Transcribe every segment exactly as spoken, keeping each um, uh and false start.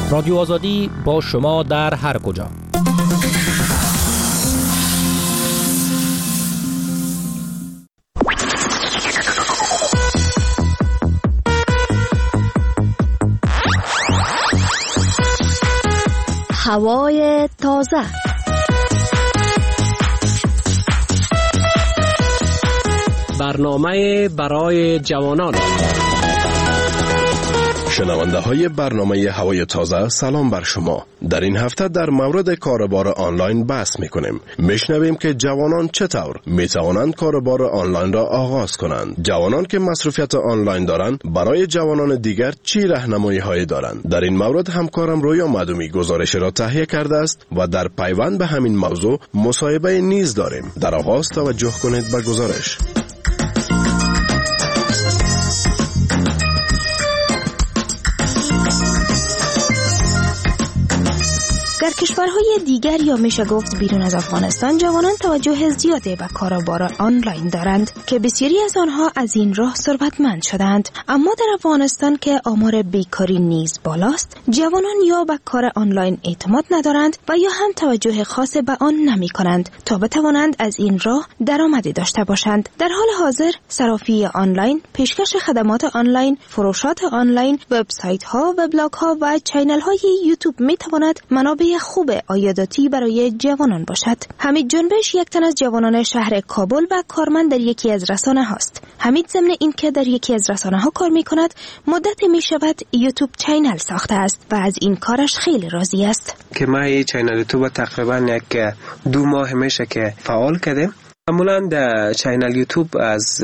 رادیو آزادی با شما در هر کجا. هوای تازه. برنامه برای جوانان. شنونده های برنامه هوای تازه، سلام بر شما. در این هفته در مورد کاربار آنلاین بحث می کنیم. میشنویم که جوانان چطور می توانند کاربار آنلاین را آغاز کنند. جوانان که مصروفیت آنلاین دارند برای جوانان دیگر چی راهنمایی هایی دارند؟ در این مورد همکارم رویا مدومی گزارش را تهیه کرده است و در پیوند به همین موضوع مصاحبه نیز داریم. در آغاز توجه کنید به گزارش. در کشورهای دیگر یا میشه گفت بیرون از افغانستان جوانان توجه زیادی به کاربار آنلاین دارند که بسیاری از آنها از این راه ثروتمند شدند. اما در افغانستان که آمار بیکاری نیز بالاست، جوانان یا به کار آنلاین اعتماد ندارند و یا هم توجه خاص به آن نمی کنند تا بتوانند از این راه درآمدی داشته باشند. در حال حاضر صرافی آنلاین، پیشکش خدمات آنلاین، فروشات آنلاین، وبسایت ها، وبلاگ ها و چینل های یوتیوب می تواند منابع خوب عایداتی برای جوانان باشد. حمید جنبش یک تن از جوانان شهر کابل و کارمند در یکی از رسانه هاست. حمید ضمن این که در یکی از رسانه ها کار می کند، مدت می شود یوتیوب چینل ساخته است و از این کارش خیلی راضی است. که ما این چینل یوتیوب تقریبا یک دو ماه میشه که فعال کردیم. معمولا در چینل یوتیوب از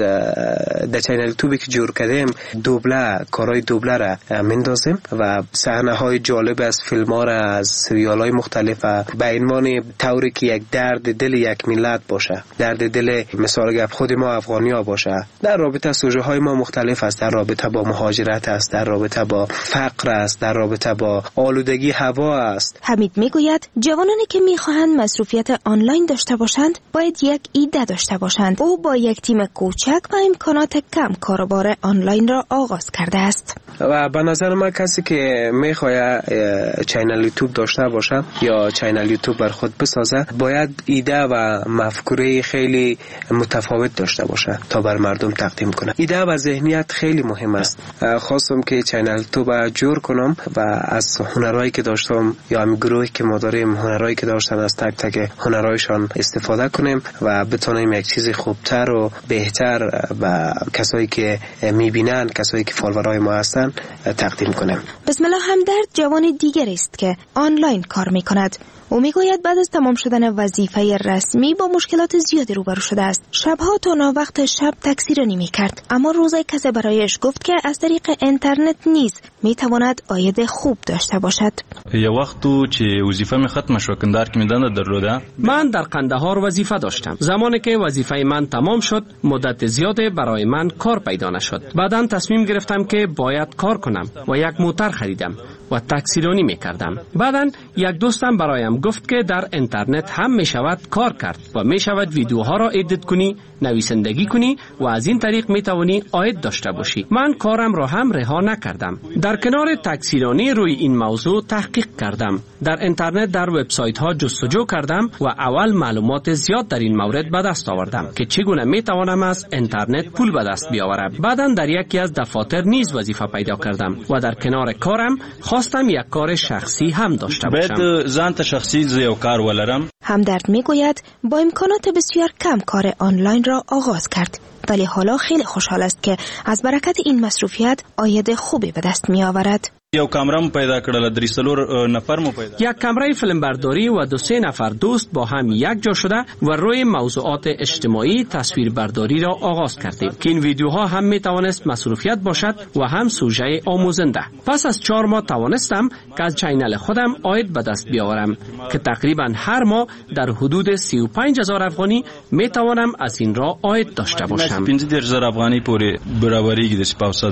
در چینل یوتیوبی که جور کردیم دوبله کارهای دوبله را میندازیم و صحنه های جالب از فیلم ها را از سریال های مختلف به عنوان طوری که یک درد دل یک ملت باشه، درد دل مثال گپ خود ما افغانی ها باشه. در رابطه سوژه های ما مختلف است، در رابطه با مهاجرت است، در رابطه با فقر است، در رابطه با آلودگی هوا است. حمید میگوید جوانانی که میخواهند مصروفیت آنلاین داشته باشند باید یک ایده داشته باشند. او با یک تیم کوچک و امکانات کم کاربار آنلاین را آغاز کرده است. و به نظر من کسی که میخواد چینل یوتیوب داشته باشه یا چینل یوتیوب بر خود بسازه باید ایده و مفکوره خیلی متفاوت داشته باشه تا بر مردم تقدیم کنه. ایده و ذهنیت خیلی مهم است. خواستم که چینل یوتیوب جور کنم و از هنرهایی که داشتم یا هم گروهی که ما داریم هنرهایی که داشتن از تک تک هنرهایشان استفاده کنیم و بتونیم یک چیز خوبتر و بهتر و کسایی که میبینن، کسایی که فالوورای ما هستن تقدیم کنیم. بسم الله همدرد جوان دیگر است که آنلاین کار میکند. او میگوید بعد از تمام شدن وظیفه رسمی با مشکلات زیادی روبرو شده است. شبها تا ناوقت شب تاکسی رانی میکرد، اما روزی کسی برایش گفت که از طریق اینترنت نیز میتواند عاید خوب داشته باشد. یه وقتو چې وظیفه می ختم شو کندار کې میدانه درلوده. من در قندهار وظیفه داشتم. زمانی که وظیفه من تمام شد مدت زیادی برای من کار پیدا نشد. بعداً تصمیم گرفتم که باید کار کنم و یک موتر خریدم و تاکسی رانی میکردم. بعداً یک دوستم برایم گفت که در اینترنت هم می شود کار کرد و می شود ویدیوها را ادیت کنی، نویسندگی کنی و از این طریق می توانی عاید داشته باشی. من کارم را هم رها نکردم. در کنار تاکسی رانی روی این موضوع تحقیق کردم. در اینترنت در وبسایت ها جستجو کردم و اول معلومات زیاد در این مورد به دست آوردم که چگونه می توانم از اینترنت پول به دست بیاورم. بعداً در یکی از دفاتر نیز وظیفه پیدا کردم و در کنار کارم خواستم یک کار شخصی هم داشته باشم. باید ځان شخصی زیو کار ولرم. همدرد میگوید با امکانات بسیار کم کار آنلاین را آغاز کرد، ولی حالا خیلی خوشحال است که از برکت این مصروفیت عاید خوبی به دست می آورد. یو کامرام پیدا کړل، درې څلور نفر مو پیدا. یک کامرای فیلمبرداری و دو سه نفر دوست با هم یک جا شده و روی موضوعات اجتماعی تصویربرداری را آغاز کردیم که این ویدیوها هم می توانست مصروفیت باشد و هم سوژه آموزنده. پس از چهار ماه توانستم که از چینل خودم عاید به دست بیاورم که تقریبا هر ماه در حدود سی و پنج هزار افغانی می توانم از این را عاید داشته باشم. پنځه دېرش زره افغاني پورې برابرېږي د سپاوسات ډول.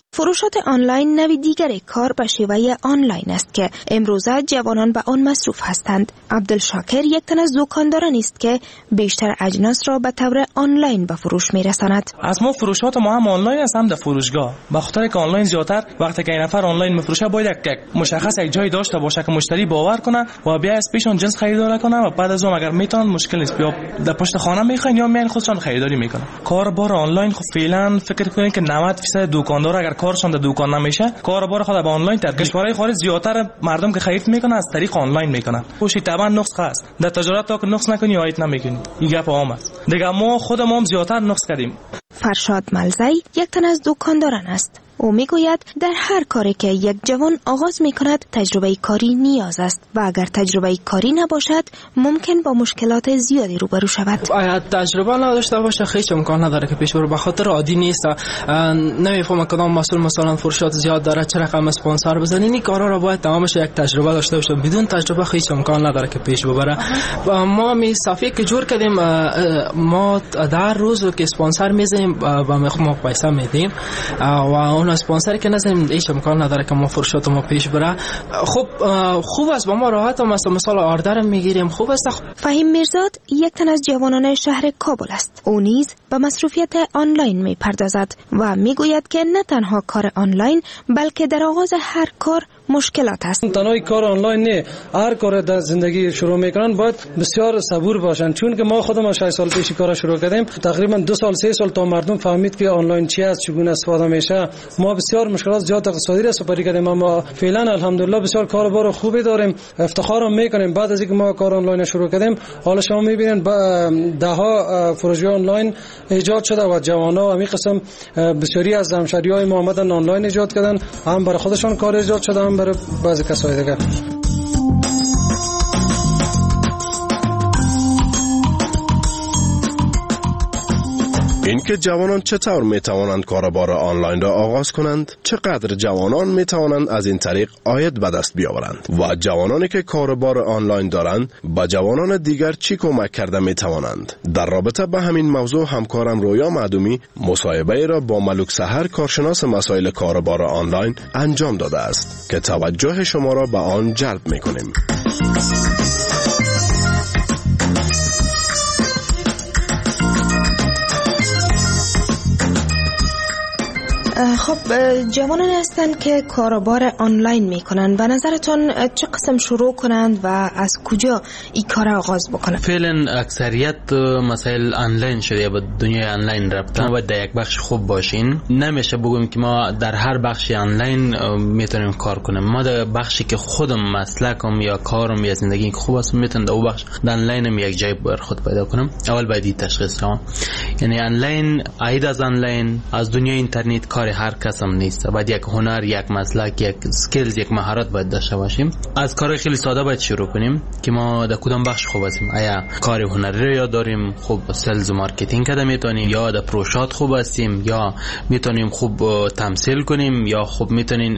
فروشات آنلاین نوع دیگر کار به شیوه آنلاین است که امروزه جوانان به آن مصروف هستند. عبدالشاکر یک تن از دکانداران است که بیشتر اجناس را به طور آنلاین به فروش می‌رساند. از ما فروشات ما هم آنلاین است، هم در فروشگاه. به خاطر که آنلاین زیاتر وقتی که این نفر آنلاین می‌فروشه باید یک مشخص یک جای داشته باشه که مشتری باور کنه و بیا از پیشون جنس خریداری کنه و بعد از اون اگر میتونن مشکل نیست بیا در پشت خانه میخواین یا میان خودشون خریداری میکنن. کاربار آنلاین خب فعلا فکر کنین که نود درصد دکاندار اگر کارشون در دکان نمیشه کاربار خود به آنلاین تر. کشورهای خارج زیاتر مردم که خرید میکنن از طریق آنلاین میکنن. خوشی طبعا نقص هست. در تجارت تا که نقص نکنی آیت نمیکنی. این گپ عام است. دیگه ما خودمون زیاتر نقص کردیم. فرشاد ملزی یک تن از دکانداران است. او میگوید در هر کاری که یک جوان آغاز میکند تجربه کاری نیاز است و اگر تجربه کاری نباشد ممکن با مشکلات زیادی روبرو شود. اگر تجربه نداشته باشه هیچ امکان نداره که پیش بره، به خاطر عادی نیست. نمیفهمه کدام مسئول مثلا فروشات زیاد داره چه رقم اسپانسر بزنین. این کارا رو باید تمامش یک تجربه داشته باشه. بدون تجربه هیچ امکان نداره که پیش ببره. ما می صفی که جور کردیم، ما در روز که اسپانسر میزنیم و ما پیسه میدیم و اسپانسری که نزنیم هیچ امکان نداره که ما فروشات ما پیش بره. خب خوب است با ما راحت مثلا مثلا آردر میگیریم. خوب است. فهیم میرزاد یک تن از جوانان شهر کابل است. او نیز به مصروفیت آنلاین میپردازد و میگوید که نه تنها کار آنلاین بلکه در آغاز هر کار مشکلات است. تنها کار آنلاین نه، هر کار در زندگی شروع میکنن باید بسیار صبور باشن، چون که ما خودم شش سال پیش کار شروع کردیم، تقریبا دو سال سه سال تا مردم فهمید که آنلاین چی است، چگونه استفاده میشه. ما بسیار مشکلات زیاد اقتصادی را سپری کردیم، اما فعلا الحمدلله بسیار کاربار خوبی داریم. افتخار میکنیم بعد از اینکه ما کار آنلاین شروع کردیم. حالا شما میبینید ده ها فروشگاه آنلاین ایجاد شده و جوانا همین قسم بسیاری از همشهریای ما آمدن آنلاین ایجاد کردن، هم برای خودشان کار ایجاد شده هم برای بعضی کسای دیگه. اینکه جوانان چطور می توانند کاربار آنلاین را آغاز کنند، چقدر جوانان می توانند از این طریق عاید به دست بیاورند و جوانانی که کاربار آنلاین دارند با جوانان دیگر چی کمک کرده می توانند. در رابطه با همین موضوع همکارم رویا معدومی مصاحبه را با ملک سحر کارشناس مسائل کاربار آنلاین انجام داده است که توجه شما را به آن جلب می کنیم. خب جوانان هستند که کاروبار آنلاین میکنن، به نظرتون چه قسم شروع کنند و از کجا این کار آغاز بکنن؟ فعلا اکثریت مسائل آنلاین شده، به دنیای آنلاین رفتن و در یک بخش خوب باشین. نمیشه بگم که ما در هر بخش آنلاین میتونیم کار کنیم. ما در بخشی که خودم مسلکم یا کارم یا زندگی خوب است میتونم در اون بخش در آنلاینم یک جای بر خود پیدا کنم. اول باید تشخیص کنم، یعنی آنلاین عید از آنلاین از دنیای اینترنت کار هر کس هم نیست. باید یک هنر، یک مسلک، یک سکیلز، یک مهارت باید داشته باشیم. از کار خیلی ساده باید شروع کنیم که ما در کدام بخش خوب هستیم. آیا کار هنری رو یاد داریم، خوب سلز و مارکتینگ کده میتونیم، یا در پروژات خوب هستیم، یا میتونیم خوب تمثیل کنیم، یا خوب میتونیم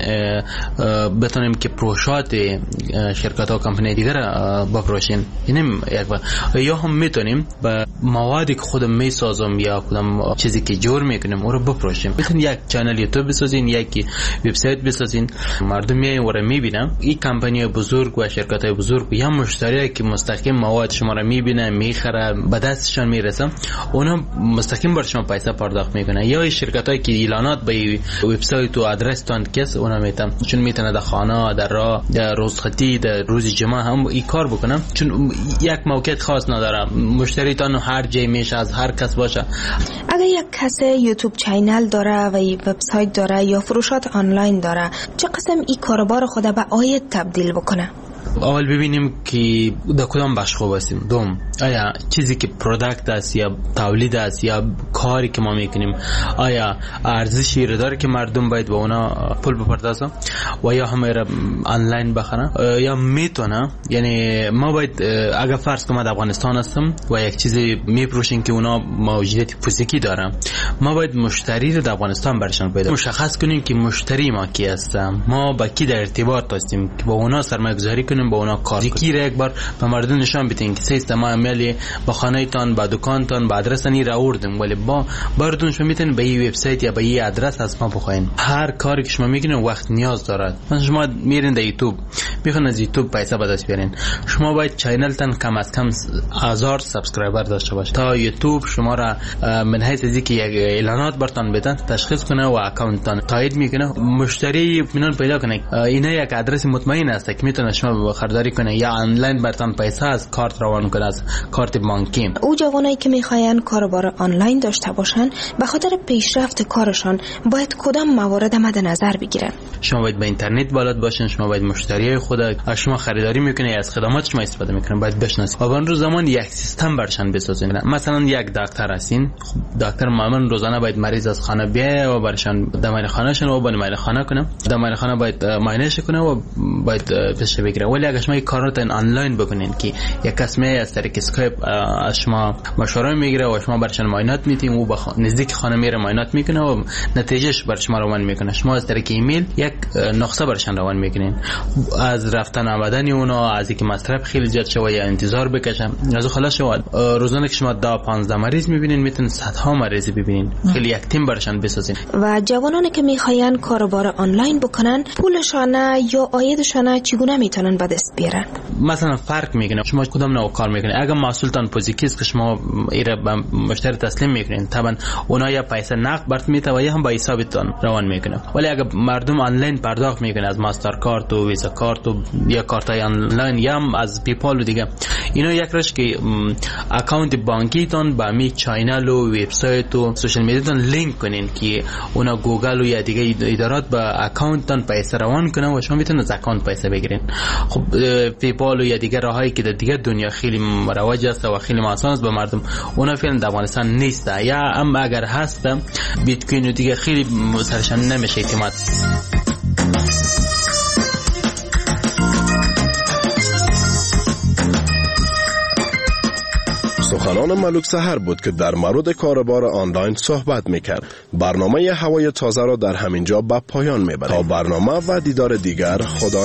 بتونیم که پروژات شرکت ها کمپانی دیگر بفروشیم. اینم یک با. یا هم میتونیم با موادی که خودم میسازم یا کدام چیزی که جور میکنیم اون رو بفروشیم. میتونیم یک چنل یوتیوب بسازین، یک وبسایت بسازین، مردم میایین و رو میبینن. این کمپانی بزرگ و شرکت های بزرگ یا مشتری که مستقیم مواد شما رو میبینه، میخره، به دستشان میرسه، اونا مستقیم بر شما پیسه پرداخت میکنه. یا این شرکت هایی که اعلانات به وبسایت و آدرس تان کس اونا میتن، چون میتونه در خانه، در راه، در روزخطی، در روز جمعه هم این کار بکنه، چون یک موقعیت خاص نداره. مشتری تان هر جای میشه، از هر کس باشه. اگر یک کس یوتیوب چینل داره و وبسایت داره یا فروشات آنلاین داره، چه قسم این کاروبار خود به عاید تبدیل بکنه؟ اول ببینیم که در کدام بخش خوب هستیم. دوم، آیا چیزی که پروداکت است یا تولید است یا کاری که ما میکنیم آیا ارزشی رو داره که مردم باید به اونا پول بپردازن و یا همه را آنلاین بخرن یا میتونه. یعنی ما باید اگر فرض کنم در افغانستان هستم و یک چیزی میپروشیم که اونا موجودیت فیزیکی دارن، ما باید مشتری رو در افغانستان برشان پیدا مشخص کنیم که مشتری ما کی هست، ما با کی در ارتباط هستیم که با اونا سرمایه‌گذاری کنیم با اونا کار کنیم. یک بار به مردم نشان بدین که سیستم عملی با خانه تان، با دکان تان، با آدرس نی را آوردیم، ولی با بردون شما میتونید به این وبسایت یا به این آدرس از ما بخواین. هر کاری که شما میکنین وقت نیاز دارد. مثلا شما میرین در یوتیوب میخواین از یوتیوب پیسه به دست بیارین، شما باید چینل تان کم از کم هزار سابسکرایبر داشته باشه تا یوتیوب شما را من حیث از اینکه یک اعلانات برتان بدن تشخیص کنه و اکانت تان تایید میکنه، مشتری اطمینان پیدا کنه. اینا یک آدرس مطمئن است که میتونه شما خریداری کنه یا آنلاین برتان پیسه از کارت روان کنه، از کارت بانکی. او جوانایی که میخواین کاروبار آنلاین داشته باشن به خاطر پیشرفت کارشان باید کدام موارد مد نظر بگیرن؟ شما باید به اینترنت بلد باشین، شما باید مشتری خود از شما خریداری میکنه از خدمات شما استفاده میکنه باید بشناسید و به روز زمان یک سیستم برشان بسازین. مثلا یک دکتر هستین، دکتر معمولا روزانه باید مریض از خانه بیایه و برشان دمای خانهشون و با دمای خانه کنه، دمای خانه باید معاینه کنه و باید پیش بگیره. ولی اگه شما این کارات آنلاین بکنین که یک کس می از طریق اسکایپ از شما مشوره میگیره و شما برشان معاینات میتین و با نزدیک خانه میره معاینات میکنه و نتیجهش بر شما روان میکنه، شما از طریق ایمیل یک نسخه برشان روان میکنین. از رفتن آمدن اونا، از اینکه مصرف خیلی زیاد شوه یا انتظار بکشن، از خلاص شما روزانه که شما ده پانزده مریض میبینین میتونین صدها مریض ببینین، خیلی یک تیم برشان بسازین. و جوانانی که میخواین کاروبار آنلاین بکنن پولشان یا عایدشان چگونه میتونن به دست بیارن؟ مثلا فرق میکنه شما کدام نوع کار میکنین. اگه محصولتان پوزیکیست که شما ایره به مشتری تسلیم میکنین، طبعا اونا یا پیسه نقد برات میته و یا هم با حسابتون روان میکنه. ولی اگه مردم آنلاین پرداخت میکنه از ماستر کارت و ویزا کارت و یا کارتای آنلاین یا هم از پیپال و دیگه، اینا یک روش که اکانت بانکی تون با می چینل و وبسایت و سوشال میدیا تون لینک کنین که اونا گوگل و یا دیگه ادارات با اکانت تون پیسه روان کنه و شما میتونید از اکانت پیسه بگیرین. خب پیپال و یا دیگه راهایی که در دیگه دنیا خیلی مروج است و خیلی آسان است به مردم، اونا فعلا در افغانستان نیست، یا اما اگر هست بیت کوین و دیگه خیلی سرشان نمیشه اعتماد. سخنان ملوک سحر بود که در مورد کاروبار آنلاین صحبت میکرد. برنامه هوای تازه را در همینجا به پایان میبریم. تا برنامه و دیدار دیگر، خدا